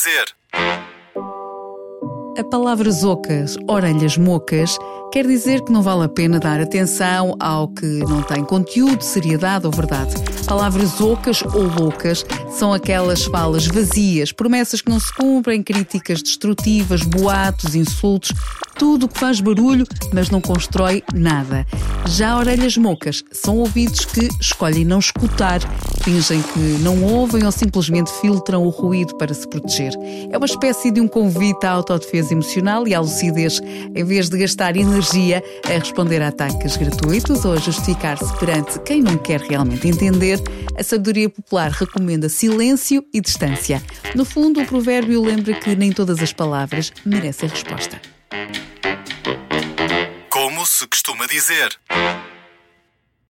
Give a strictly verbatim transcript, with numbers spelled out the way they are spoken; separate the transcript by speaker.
Speaker 1: dizer.
Speaker 2: A palavra zocas, orelhas mocas, quer dizer que não vale a pena dar atenção ao que não tem conteúdo, seriedade ou verdade. Palavras ocas ou loucas são aquelas falas vazias, promessas que não se cumprem, críticas destrutivas, boatos, insultos, tudo o que faz barulho, mas não constrói nada. Já orelhas mocas são ouvidos que escolhem não escutar, fingem que não ouvem ou simplesmente filtram o ruído para se proteger. É uma espécie de um convite à autodefesa emocional e à lucidez, em vez de gastar energia a responder a ataques gratuitos ou a justificar-se perante quem não quer realmente entender. A sabedoria popular recomenda silêncio e distância. No fundo, o provérbio lembra que nem todas as palavras merecem resposta.
Speaker 1: Como se costuma dizer.